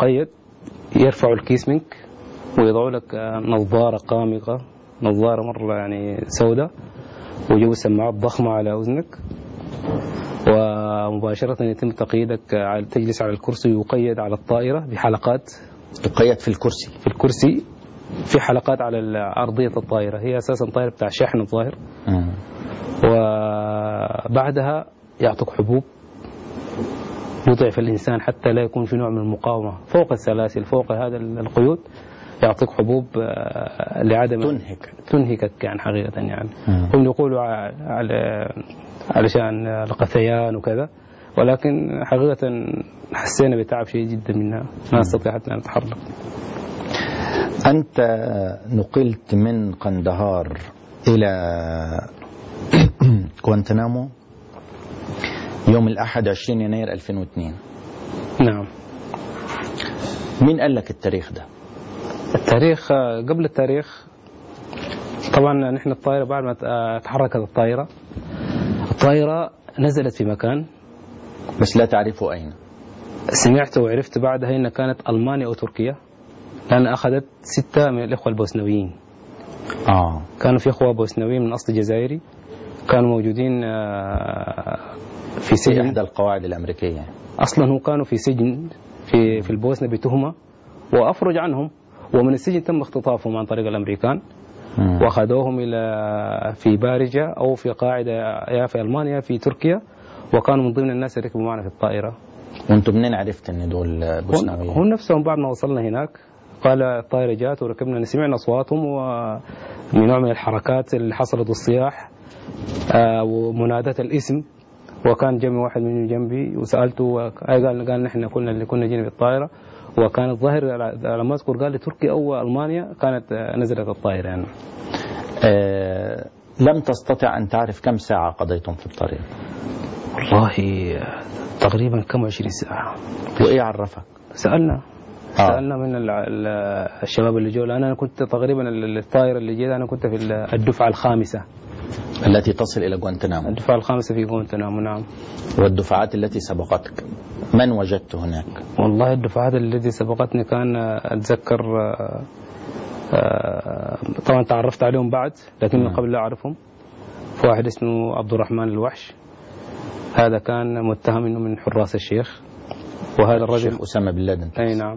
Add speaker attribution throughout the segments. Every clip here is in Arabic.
Speaker 1: مقيد، يرفعوا الكيس منك ويضعوا لك نظارة قامقة، نظارة مرة يعني سوداء، ويجيبوا سماعات ضخمة على أذنك، ومباشرة يتم تقييدك، تجلس على الكرسي ويقيد على الطائرة بحلقات.
Speaker 2: تقيد في الكرسي؟
Speaker 1: في الكرسي، في حلقات على أرضية الطائرة، هي أساسا طائرة بتاع شحن الظاهر. وبعدها يعطوك حبوب يضعف الإنسان حتى لا يكون في نوع من المقاومة فوق السلاسل، فوق هذا القيود، يعطيك حبوب لعدم تنهكك يعني حقيقة يعني. هم يقولوا علشان القثيان وكذا، ولكن حقيقة حسينا بتعب شيء جدا منها، ما نستطيع حتى أن نتحرك.
Speaker 2: أنت نقلت من قندهار إلى غوانتنامو يوم الأحد 20 يناير 2002.
Speaker 1: نعم.
Speaker 2: مين قال لك التاريخ ده؟
Speaker 1: التاريخ قبل التاريخ طبعا نحن الطائرة بعد ما تحركت الطائرة نزلت في مكان
Speaker 2: بس لا تعرفوا أين.
Speaker 1: سمعت وعرفت بعدها إنها كانت ألمانيا أو تركيا، لأن أخذت 6 من الإخوة البوسنويين. كانوا في إخوة بوسنويين من أصل جزائري، كانوا موجودين في سجن.
Speaker 2: إحدى القواعد الأمريكية.
Speaker 1: أصلا هم كانوا في سجن في البوسنة بتهمة، وأفرج عنهم، ومن السجن تم اختطافهم عن طريق الأمريكان، وأخذوهم في بارجة أو في قاعدة يا في ألمانيا في تركيا، وكانوا من ضمن الناس اللي ركبوا معنا في الطائرة.
Speaker 2: وأنتم منين عرفت أن دول بوسنويين؟
Speaker 1: هم نفسهم بعد ما وصلنا هناك قال الطائرة جات وركبنا، سمعنا أصواتهم ومن نوع من الحركات اللي حصلت والصياح ومنادات الاسم، وكان جنبي واحد من جنبي وسألته قال نحن كنا اللي كنا جينا بالطائرة، وكان الظاهر على ما أذكر قال لي تركيا أو ألمانيا كانت نزلت الطائرة يعني.
Speaker 2: لم تستطع أن تعرف كم ساعة قضيتم في الطريق؟
Speaker 1: والله تقريبا كم 20 ساعة.
Speaker 2: وإيه عرفك؟
Speaker 1: سألنا من الشباب اللي جو. أنا كنت تقريبا الطائرة اللي جيت أنا كنت في الدفعة الخامسة
Speaker 2: التي تصل إلى غوانتنامو.
Speaker 1: الدفعة الخامسة في غوانتنامو. نعم.
Speaker 2: والدفعات التي سبقتك من وجدت هناك؟
Speaker 1: والله الدفعات التي سبقتني كان أتذكر طبعا تعرفت عليهم بعد، لكن من قبل لا أعرفهم. في واحد اسمه عبد الرحمن الوحش، هذا كان متهم إنه من حراس الشيخ، وهذا الرجل
Speaker 2: الشيخ أسامة بن لادن.
Speaker 1: أي نعم.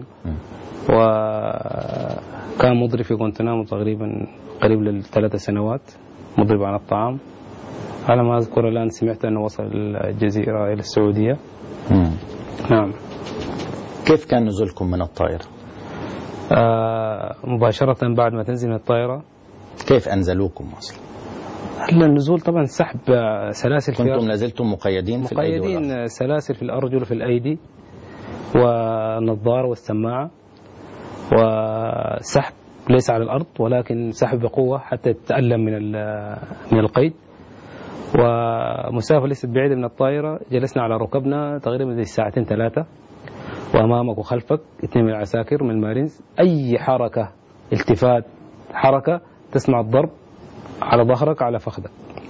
Speaker 1: وكان مضرب في غوانتنامو تقريبا قريب ل3 سنوات، مضرب عن الطعام. على ما أذكر الآن سمعت أنه وصل الجزيرة إلى السعودية. نعم.
Speaker 2: كيف كان نزولكم من الطائرة؟
Speaker 1: مباشرة بعد ما تنزل من الطائرة.
Speaker 2: كيف أنزلوكم أصلا؟
Speaker 1: النزول طبعا سحب سلاسل.
Speaker 2: كنتم نزلتم مقيدين في الأيدي والأرجل؟
Speaker 1: مقيدين، سلاسل في الأرجل وفي الأيدي، والنظارة والسماعة، وسحب ليس على الأرض ولكن سحب بقوة حتى تتألم من القيد. ومسافة ليست بعيدة من الطائرة، جلسنا على ركبنا تقريبا 2 3 وأمامك وخلفك 2 من العساكر من المارينز. أي حركة، التفات، حركة، تسمع الضرب على ظهرك على فخذك.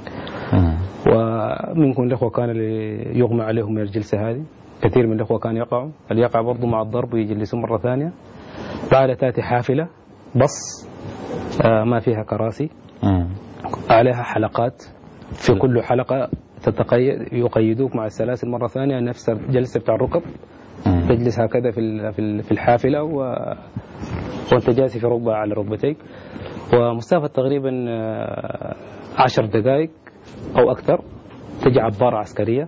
Speaker 1: ومنكم الأخوة كان اللي يغمى عليهم من الجلسة هذه، كثير من الأخوة كان يقع برضو مع الضرب ويجلسون مرة ثانية. بعد تأتي حافلة بص ما فيها كراسي، عليها حلقات، في كل حلقة يقيدوك مع السلاسل مرة ثانية، نفس الجلسة بتاع الركب، تجلس هكذا في الحافلة وانت جالس في ركبة على ركبتيك. ومسافة تقريبا 10 دقائق أو أكثر تجي عبارة عسكرية،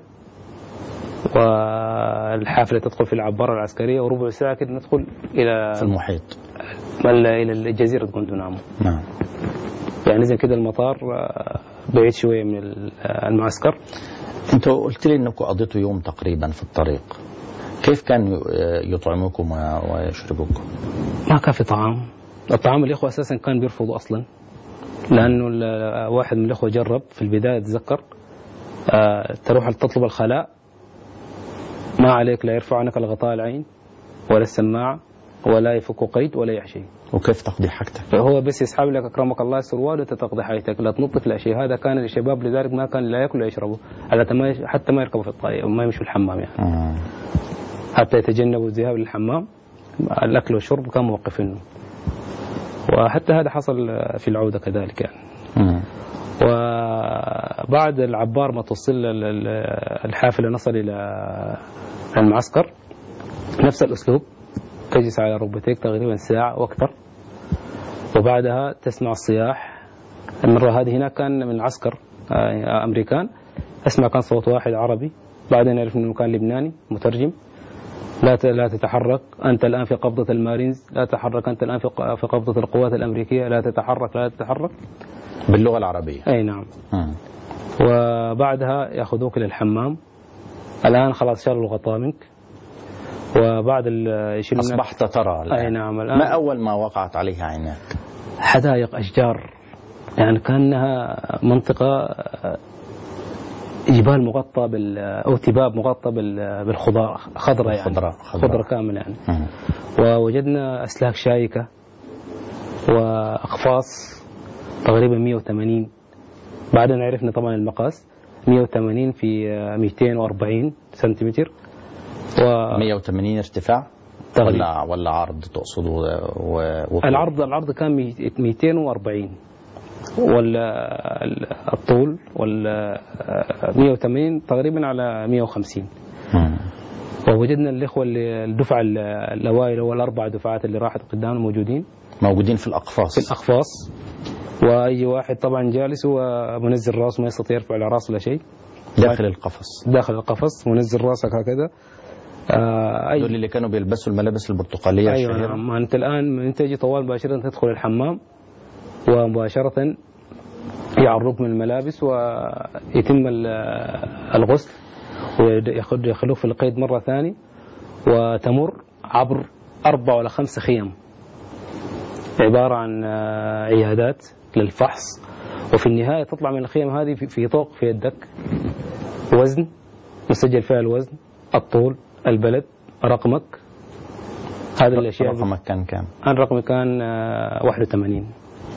Speaker 1: والحافلة تدخل في العبارة العسكرية، وربع ساعة كده ندخل إلى
Speaker 2: المحيط،
Speaker 1: إلى جزيرة غوانتنامو.
Speaker 2: نعم.
Speaker 1: يعني إذا كده المطار بعيد شوية من المعسكر.
Speaker 2: أنتوا قلت لي أنكم قضيتوا يوم تقريبا في الطريق، كيف كانوا يطعموكم ويشربوكم؟ ما
Speaker 1: كان في طعام. الطعام الإخوة أساسا كان بيرفضوا أصلا، لأنه واحد من الإخوة جرب في البداية، تذكر تروح تطلب الخلاء، ما عليك لا يرفع عنك الغطاء العين ولا السماعة ولا يفك قيد ولا أي شيء.
Speaker 2: وكيف تقضي حاجتك؟
Speaker 1: هو بس يسحب لك أكرمك الله السروال وأنت تقضي حاجتك، لا تنظف لا شيء. هذا كان للشباب، لذلك ما كان لا يأكل ولا يشربوا، حتى ما يركبوا في الطائرة وما يمشوا الحمام يعني. حتى يتجنبوا الذهاب للحمام الأكل والشرب كانوا موقفينه، وحتى هذا حصل في العودة كذلك يعني. وبعد العبار ما توصل الحافلة نصل إلى المعسكر نفس الأسلوب، تجلس على ركبتيك تقريبا ساعة وأكثر، وبعدها تسمع الصياح. المرة هذه هناك كان من عسكر أمريكان، أسمع كان صوت واحد عربي، بعدين عرفنا أنه كان لبناني مترجم. لا تتحرك، أنت الآن في قبضة المارينز، لا تتحرك، أنت الآن في قبضة القوات الأمريكية، لا تتحرك لا تتحرك،
Speaker 2: باللغة العربية.
Speaker 1: أي نعم. وبعدها يأخذوك للحمام. الآن خلاص شالوا الغطاء منك، وبعد
Speaker 2: أصبحت ترى الآن.
Speaker 1: أي نعم. الآن
Speaker 2: ما أول ما وقعت عليها عيناك؟
Speaker 1: حدائق، أشجار، يعني كأنها منطقة جبال مغطى أو تباب مغطى بالخضار، خضرة يعني، خضرة كاملة يعني. ووجدنا أسلاك شائكة وأقفاص تقريبا 180. بعدين عرفنا طبعا المقاس 180 في 240 سنتيمتر
Speaker 2: 180 ارتفاع ولا عرض تقصده؟
Speaker 1: العرض كان 240 والطول 180 تقريبا على 150. ووجدنا الإخوة الدفعة الأوائل والأربع دفعات اللي راحت قدامنا موجودين في الأقفاص. وأي واحد طبعا جالس ومنزل راسه، ما يستطيع يرفع على راسه ولا شيء، داخل القفص منزل راسك هكذا.
Speaker 2: دول اللي كانوا بيلبسوا الملابس البرتقالية الشهيرة.
Speaker 1: أيوة نعم. أنت الآن من تجي طوال مباشرة تدخل الحمام، ومباشرة يعرضوك من الملابس ويتم الغسل، ويخلوك في القيد مرة ثانية، وتمر عبر 4 ولا 5 خيم عبارة عن عيادات للفحص. وفي النهاية تطلع من الخيم هذه في طوق في يدك وزن مسجل فيها الوزن، الطول، البلد، رقمك، هذه الأشياء.
Speaker 2: رقمك كان كم؟
Speaker 1: الرقم كان 81.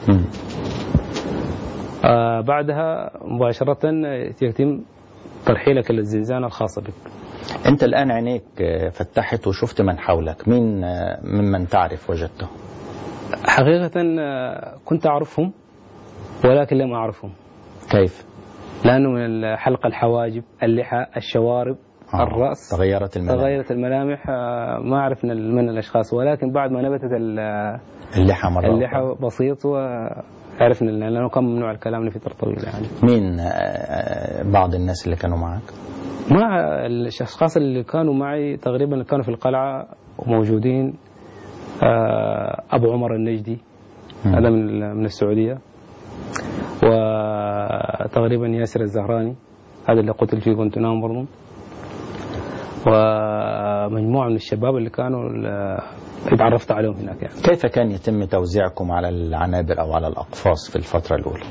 Speaker 1: بعدها مباشرة يتم ترحيلك إلى الزنزانة الخاصة بك.
Speaker 2: أنت الآن عينيك فتحت وشفت من حولك، ممن تعرف وجدته؟
Speaker 1: حقيقة كنت أعرفهم ولكن لم أعرفهم.
Speaker 2: كيف؟
Speaker 1: لأنه من حلق الحواجب، اللحى، الشوارب، الرأس تغيرت الملامح. ما عرفنا من الأشخاص، ولكن بعد ما نبتت اللحى بسيط وعرفنا، لأنه كان ممنوع الكلام لفترة طويلة يعني.
Speaker 2: مين بعض الناس اللي كانوا معك؟
Speaker 1: مع الأشخاص اللي كانوا معي تقريبا كانوا في القلعة وموجودين. أبو عمر النجدي، هذا من السعودية، وتقريبا ياسر الزهراني، هذا اللي قتل في غوانتنامو برضو، ومجموعة من الشباب اللي كانوا اتعرفت عليهم هناك يعني.
Speaker 2: كيف كان يتم توزيعكم على العنابر أو على الأقفاص في الفترة الأولى؟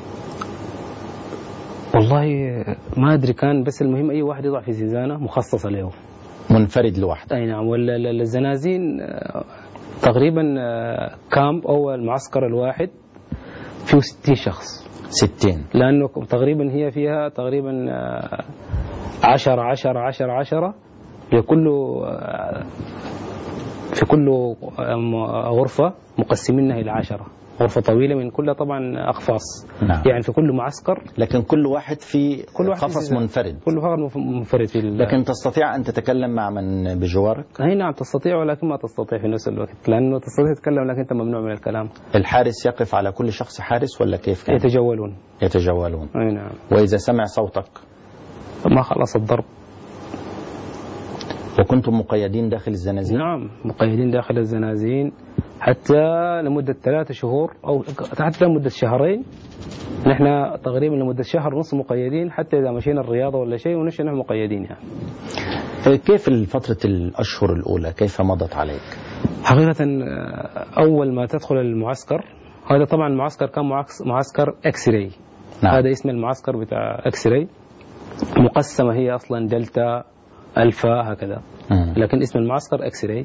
Speaker 1: والله ما أدري، كان بس المهم أي واحد يضع في زنزانة مخصصة له،
Speaker 2: منفرد لوحده.
Speaker 1: أي نعم. ولا الزنازين تقريبا كامب أو المعسكر الواحد فيه 60 شخص.
Speaker 2: 60؟
Speaker 1: لأنه تقريبا هي فيها تقريبا 10 في كل غرفة مقسمينها إلى 10 غرفة طويلة من كلها طبعا أقفاص.
Speaker 2: نعم.
Speaker 1: يعني في كل معسكر،
Speaker 2: لكن كل واحد في قفص منفرد.
Speaker 1: كل واحد منفرد في
Speaker 2: لكن تستطيع أن تتكلم مع من بجوارك؟
Speaker 1: أي نعم تستطيع، ولكن ما تستطيع في نفس الوقت، لأنه تستطيع تتكلم لكن أنت ممنوع من الكلام.
Speaker 2: الحارس يقف على كل شخص حارس ولا كيف كان؟ يتجولون.
Speaker 1: أي نعم.
Speaker 2: وإذا سمع صوتك
Speaker 1: ما خلص الضرب.
Speaker 2: وكنتم مقيدين داخل الزنازين؟
Speaker 1: نعم مقيدين داخل الزنازين حتى لمدة 3 شهور أو حتى لمدة 2 شهر. نحن تقريبا لمدة 1.5 شهر مقيدين، حتى إذا مشينا الرياضة ولا شيء ونحن مقيدين يعني.
Speaker 2: كيف فترة الأشهر الأولى كيف مضت عليك؟
Speaker 1: حقيقة أول ما تدخل المعسكر، هذا طبعا المعسكر كان معسكر اكس راي.
Speaker 2: نعم.
Speaker 1: هذا اسم المعسكر بتاع اكس راي، مقسمة هي أصلا دلتا ألفا هكذا، لكن اسم المعسكر اكس راي.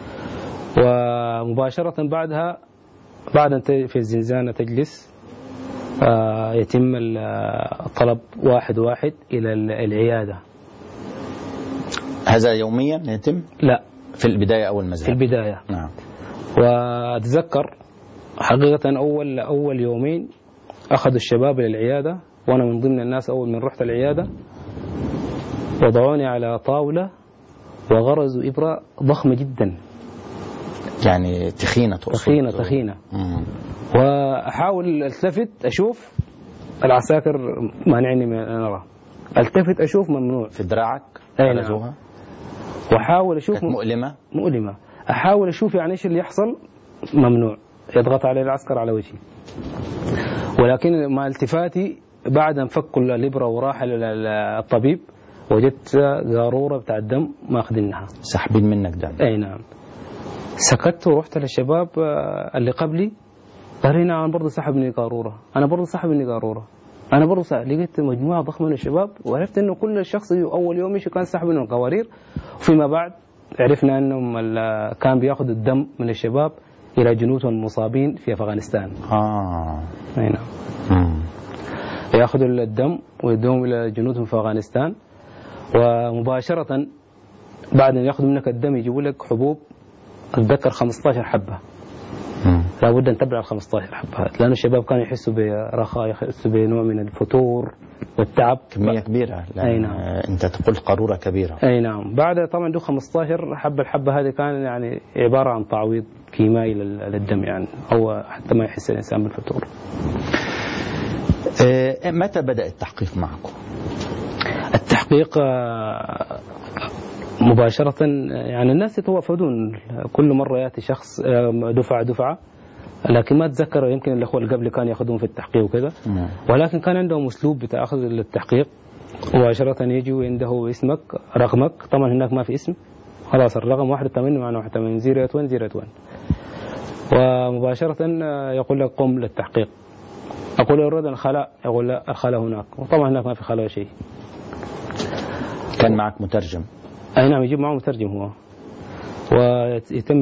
Speaker 1: ومباشرة بعدها بعد أن في الزنزانة تجلس يتم الطلب واحد إلى العيادة.
Speaker 2: هذا يوميا يتم؟
Speaker 1: لا،
Speaker 2: في البداية أول ما
Speaker 1: في البداية.
Speaker 2: نعم.
Speaker 1: وأتذكر حقيقة أول يومين أخذوا الشباب إلى العيادة، وأنا من ضمن الناس أول من رحت العيادة، وضعوني على طاولة وغرزوا إبرة ضخمة جدا،
Speaker 2: يعني تخينة
Speaker 1: تخينة. وأحاول التفت أشوف العساكر مانعني من أن أرى، التفت أشوف ممنوع.
Speaker 2: في دراعك
Speaker 1: غرزوها؟ وأحاول أشوف.
Speaker 2: كانت
Speaker 1: مؤلمة. أحاول أشوف يعني إيش اللي يحصل، ممنوع. يضغط علي العسكر على وجهي، ولكن مع التفاتي بعد أن فكوا الإبرة وراح الطبيب وجدت قارورة بتاع الدم ماخذينها،
Speaker 2: سحبين منك دم.
Speaker 1: أي نعم. سكت ورحت للشباب اللي قبلي، قالوا نعم أنا برضه سحبني قارورة، أنا برضه سحبني قارورة، أنا برضه لقيت مجموعة ضخمة من الشباب، وعرفت إنه كل شخص أول يوم كان سحب منهم القوارير. وفيما بعد عرفنا أنهم كان بياخذوا الدم من الشباب إلى جنودهم المصابين في أفغانستان. أي نعم. ياخذوا الدم ويدوهم إلى جنودهم في أفغانستان، ومباشرة بعد أن ياخذوا منك الدم يجيبوا لك حبوب، أتذكر 15 حبة. لابد أن تبلع 15 حبة، لأن الشباب كانوا يحسوا برخاء، يحسوا بنوع من الفتور والتعب.
Speaker 2: كمية كبيرة.
Speaker 1: أي نعم.
Speaker 2: أنت تقول قارورة كبيرة.
Speaker 1: أي نعم. بعد طبعا دو 15 حبة، الحبة هذه كان يعني عبارة عن تعويض كيميائي للدم، يعني هو حتى ما يحس الإنسان بالفتور.
Speaker 2: متى بدأ التحقيق معكم؟
Speaker 1: التحقيق مباشرة، يعني الناس يتوافدون كل مرة يأتي شخص دفعة، لكن ما أتذكر، يمكن الأخوة اللي قبل كانوا يأخذون في التحقيق وكذا، ولكن كان عندهم أسلوب بتاع أخذ التحقيق. مباشرة يجوا عنده اسمك، رقمك، طبعا هناك ما في اسم، خلاص الرقم 81 معناه 81 0101، ومباشرة يقول لك قم للتحقيق. أقول له أريد الخلاء، يقول لا الخلاء هناك، وطبعا هناك ما في خلاء شيء.
Speaker 2: كان معك مترجم؟
Speaker 1: أي نعم، يجيب معه مترجم هو، ويتم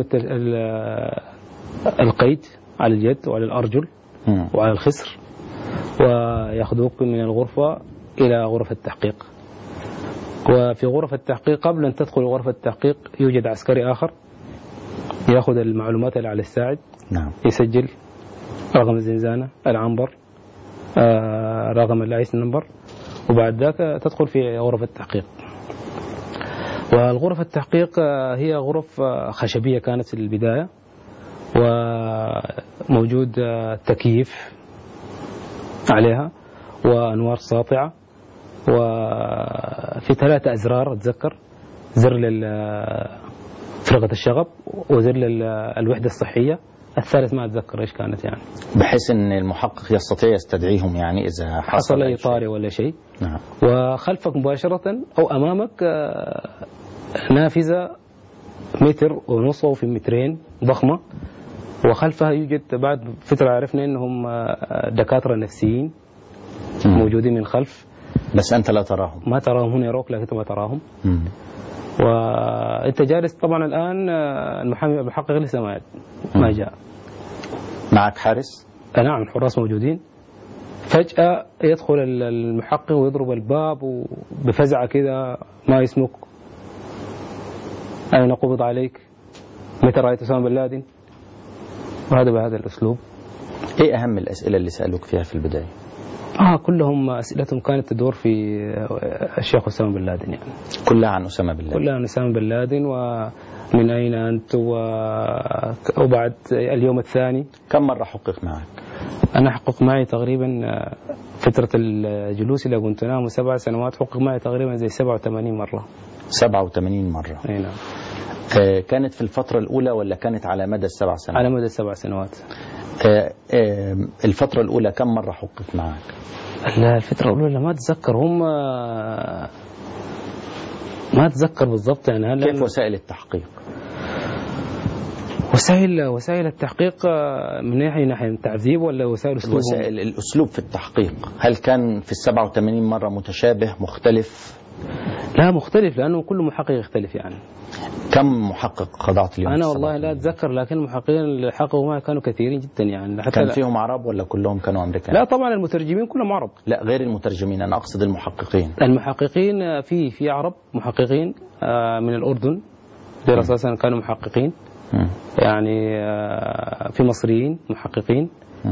Speaker 1: القيد على اليد وعلى الأرجل وعلى الخصر، ويأخذوك من الغرفة إلى غرفة التحقيق. وفي غرفة التحقيق قبل أن تدخل غرفة التحقيق يوجد عسكري آخر يأخذ المعلومات اللي على الساعد.
Speaker 2: نعم.
Speaker 1: يسجل رقم الزنزانة، العنبر، رقم اللايسن نمبر، وبعد ذاك تدخل في غرفة التحقيق. والغرفة التحقيق هي غرف خشبية كانت في البداية، وموجود تكييف عليها وأنوار ساطعة، وفي 3 أزرار أتذكر، زر لفرقة الشغب، وزر للوحدة الصحية، الثالث ما أتذكر إيش كانت، يعني
Speaker 2: بحيث أن المحقق يستطيع يستدعيهم يعني إذا
Speaker 1: حصل أي طارئ ولا شيء.
Speaker 2: نعم.
Speaker 1: وخلفك مباشرة أو أمامك نافذة 1.5 متر أو في 2 متر ضخمة، وخلفها يوجد بعد فترة عرفنا أنهم دكاترة نفسيين موجودين من خلف،
Speaker 2: بس أنت لا تراهم.
Speaker 1: ما تراهم، هنا يروك لكن أنت ما تراهم. وأنت جالس طبعا الآن، المحامي المحقق لسه ما جاء.
Speaker 2: معك حارس؟
Speaker 1: نعم، الحراس موجودين. فجأة يدخل المحقق ويضرب الباب وبفزعة كذا، ما اسمك؟ أين قبض عليك؟ متى رأيت أسامة بن لادن؟ وهذا بهذا الأسلوب.
Speaker 2: إيه أهم الأسئلة اللي سألوك فيها في البداية؟
Speaker 1: كلهم أسئلتهم كانت تدور في الشيخ أسامة بن لادن، يعني
Speaker 2: كلها عن أسامة بن لادن.
Speaker 1: كلها عن أسامة بن لادن، ومن أين أنت، وبعد اليوم الثاني.
Speaker 2: كم مرة حقق معك؟
Speaker 1: أنا حقق معي تقريبا فترة الجلوس إلى غوانتنامو 7 سنوات، حقق معي تقريبا زي 87 مرة.
Speaker 2: 87 مرة.
Speaker 1: أي نعم.
Speaker 2: كانت في الفترة الأولى ولا كانت على مدى ال7 سنوات؟
Speaker 1: على مدى 7 سنوات.
Speaker 2: الفترة الأولى كم مرة حقق معك؟
Speaker 1: الفترة الأولى ما أتذكر، هم ما أتذكر بالضبط يعني.
Speaker 2: كيف وسائل التحقيق؟
Speaker 1: وسائل التحقيق من ناحية التعذيب ولا وسائل
Speaker 2: الأسلوب في التحقيق، هل كان في 87 مرة متشابه مختلف؟
Speaker 1: لا مختلف، لأنه كل محقق يختلف يعني.
Speaker 2: كم محقق خضعت اليوم؟
Speaker 1: أنا والله لا أتذكر، لكن المحققين اللي حققوا معي كانوا كثيرين جدا يعني. حتى
Speaker 2: كان فيهم عرب ولا كلهم كانوا أمريكان؟
Speaker 1: لا طبعا المترجمين كلهم عرب.
Speaker 2: لا غير المترجمين، أنا أقصد المحققين.
Speaker 1: المحققين في عرب محققين من الأردن، دول أساسا كانوا محققين، يعني في مصريين محققين،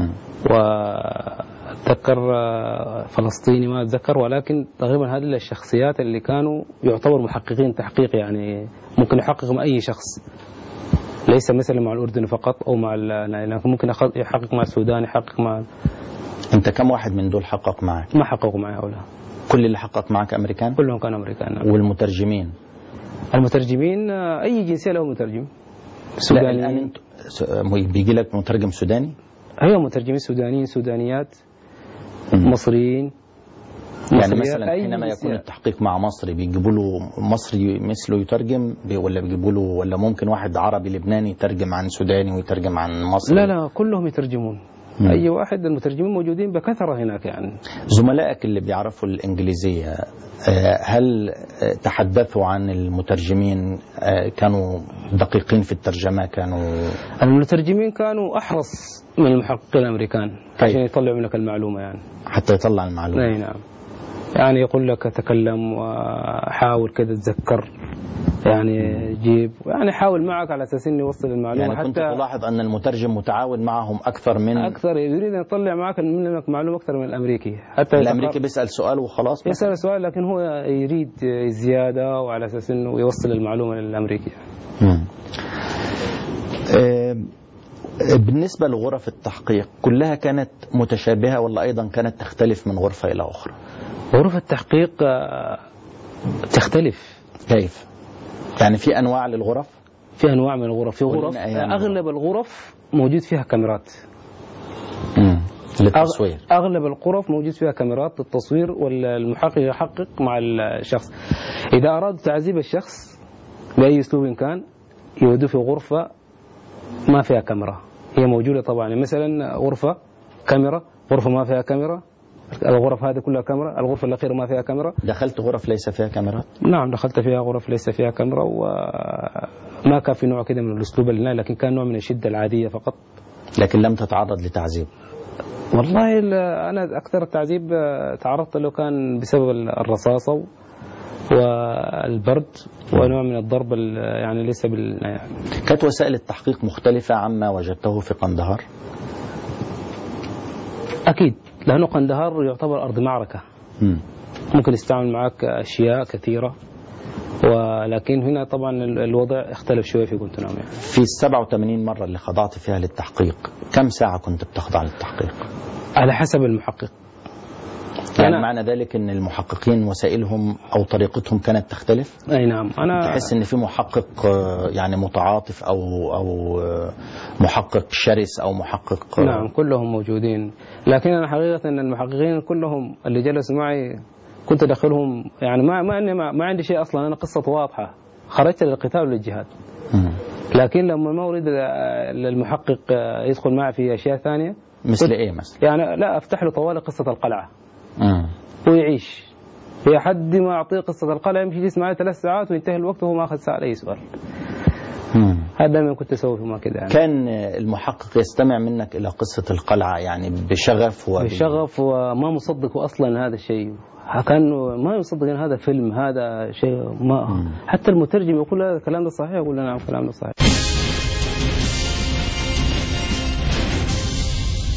Speaker 1: وأتذكر فلسطيني ما أتذكر، ولكن تقريبا هذه الشخصيات اللي كانوا يعتبر محققين تحقيق، يعني ممكن يحقق مع أي شخص، ليس مثلا مع الأردن فقط أو مع لكن ممكن يحقق مع السودان، يحقق مع.
Speaker 2: أنت كم واحد من دول حقق معك؟
Speaker 1: ما حققوا معي هؤلاء.
Speaker 2: كل اللي حقق معك أمريكان؟
Speaker 1: كلهم كانوا أمريكان.
Speaker 2: والمترجمين؟
Speaker 1: المترجمين أي جنسية له مترجم.
Speaker 2: لا الآن أنت بيجي لك مترجم سوداني؟
Speaker 1: أيوة، مترجمين سودانيين، سودانيات، مصريين.
Speaker 2: يعني مثلا حينما يكون التحقيق مع مصري بيجيبوا له مصري مثله يترجم، ولا بيجيبوا له، ولا ممكن واحد عربي لبناني يترجم عن سوداني ويترجم عن مصري؟
Speaker 1: لا كلهم يترجمون. أي واحد، المترجمين موجودين بكثرة هناك. يعني
Speaker 2: زملائك اللي بيعرفوا الإنجليزية هل تحدثوا عن المترجمين؟ كانوا دقيقين في الترجمة؟ كانوا
Speaker 1: المترجمين كانوا أحرص من المحققين الأمريكان عشان يطلعوا منك المعلومة، يعني
Speaker 2: حتى يطلع المعلومة.
Speaker 1: أي نعم، يعني يقول لك تكلم وحاول كذا تذكر، يعني جيب، يعني حاول معك على أساس إنه يوصل المعلومة.
Speaker 2: يعني كنت تلاحظ أن المترجم متعاون معهم أكثر
Speaker 1: يريد أن يطلع معك منك معلومة أكثر من الأمريكي. حتى
Speaker 2: الأمريكي بيسأل سؤال وخلاص،
Speaker 1: يسأل سؤال لكن هو يريد زيادة، وعلى أساس إنه يوصل المعلومة للأمريكي.
Speaker 2: بالنسبة لغرف التحقيق كلها كانت متشابهة ولا أيضا كانت تختلف من غرفة إلى أخرى؟
Speaker 1: غرف التحقيق تختلف.
Speaker 2: كيف؟ يعني في أنواع للغرف؟
Speaker 1: في أنواع من الغرف. في غرف أغلب الغرف موجود فيها كاميرات
Speaker 2: للتصوير.
Speaker 1: أغلب الغرف موجود فيها كاميرات للتصوير، والمحقق يحقق مع الشخص. إذا أراد تعذيب الشخص بأي أسلوب كان يودوه في غرفة ما فيها كاميرا، هي موجودة طبعا. مثلا غرفة كاميرا، غرفة ما فيها كاميرا، الغرف هذه كلها كاميرا، الغرفة الأخيرة ما فيها كاميرا.
Speaker 2: دخلت غرف ليس فيها كاميرات؟
Speaker 1: نعم، دخلت فيها غرف ليس فيها كاميرا، وما كان في نوع كده من الأسلوب اللي، لكن كان نوع من الشدة العادية فقط.
Speaker 2: لكن لم تتعرض لتعذيب؟
Speaker 1: والله أنا أكثر التعذيب تعرضت له كان بسبب الرصاصة والبرد ونوع من الضرب، يعني ليس يعني.
Speaker 2: كانت وسائل التحقيق مختلفة عما وجدته في قندهار؟
Speaker 1: أكيد، لأنه قندهار يعتبر أرض معركة. ممكن يستعمل معك أشياء كثيرة، ولكن هنا طبعا الوضع اختلف شوية في غوانتنامو. يعني
Speaker 2: في 87 مرة اللي خضعت فيها للتحقيق كم ساعة كنت بتخضع للتحقيق؟
Speaker 1: على حسب المحقق.
Speaker 2: يعني معنى ذلك ان المحققين وسائلهم او طريقتهم كانت تختلف؟
Speaker 1: اي نعم. انا
Speaker 2: تحس ان في محقق يعني متعاطف او محقق شرس او محقق؟
Speaker 1: نعم، كلهم موجودين، لكن انا حقيقة ان المحققين كلهم اللي جلسوا معي كنت ادخلهم، يعني ما عندي شيء اصلا، انا قصة واضحة، خرجت للقتال وللجهاد. لكن لما ما اريد المحقق يدخل معي في اشياء ثانية.
Speaker 2: مثل ايه مثلا؟
Speaker 1: يعني لا افتح له طوال قصة القلعة ويعيش في حد ما أعطيه قصة القلعة، يمشي يجلس معي 3 ساعات وينتهي الوقت وهو ما أخذ ساعة أي سؤال. هذا ما كنت أسوي فيما كده. يعني
Speaker 2: كان المحقق يستمع منك إلى قصة القلعة يعني بشغف
Speaker 1: بشغف وما مصدق أصلا هذا الشيء، كان ما يصدق أن هذا فيلم، هذا شيء ما حتى المترجم يقول هذا الكلام ده صحيح، يقول نعم الكلام ده صحيح.